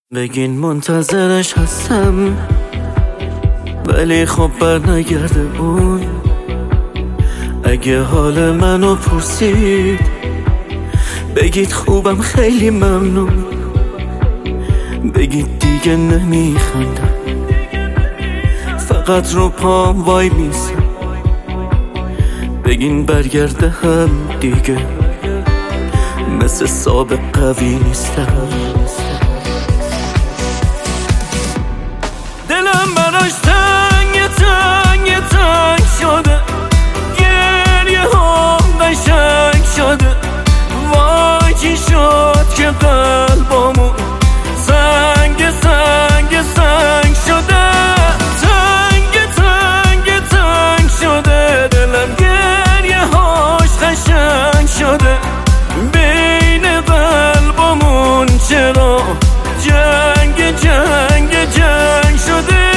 بگین منتظرش هستم، ولی خب بر نگرده اون. اگه حال منو پرسید بگید خوبم، خیلی ممنون. بگید دیگه نمیخندم، فقط رو پام وای میسم. بگین برگرده هم دیگه، مثل سابق قوی نیستم. دلم براش تنگ شده، گریه ها قشنگ شده. وای چی شد که قلبمون سنگ شده. تنگ شده دلم، گریه هاش قشنگ شده. بین قلبمون چرا جنگ شده.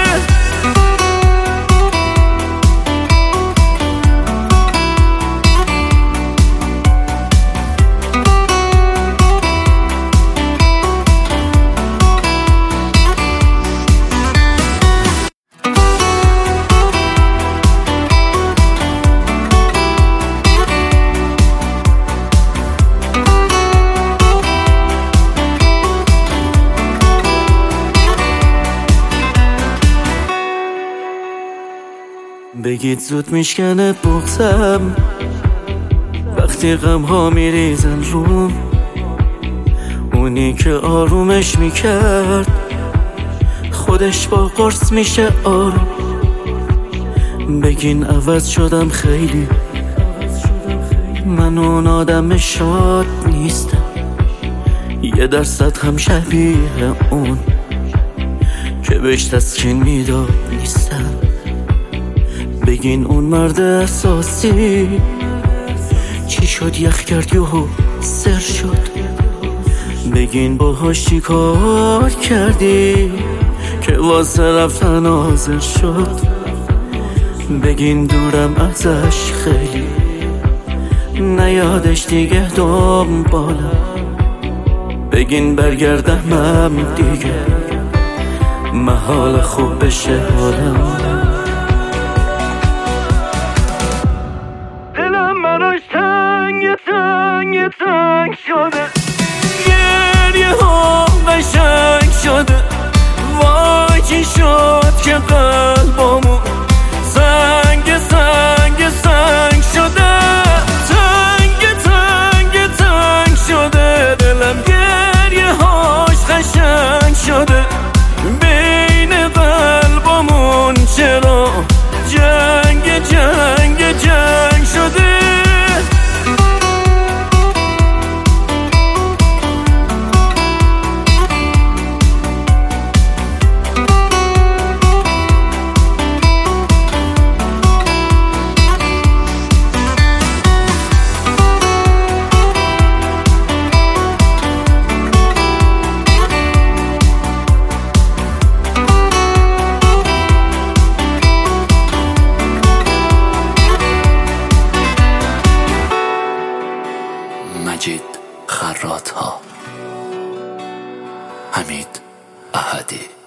بگید زود میشکنه بغضم وقتی غم ها میریزن روم. اونی که آرومش میکرد خودش با قرص میشه آروم. بگین عوض شدم خیلی، من اون آدم شاد نیستم. 1% هم شبیه اون که بهش تسکین میداد نیستم. بگین اون مرد احساسی چی شد، یخ کرد یهو سر شد. بگین باهاش چی کار کردی که واسه رفتن حاضر شد. بگین دورم ازش خیلی، نیادش دیگه دنبالم. بگین برگردم دیگه، محال خوب بشه حالم. براش تنگ شده، گریه ها قشنگ شده. وای چی شد که قلبمون سنگ شده. تنگ شده دلم، گریه هاش قشنگ شده. بین قلبمون چرا جنگ شده. مجید خرات‌ها، حمید احدی.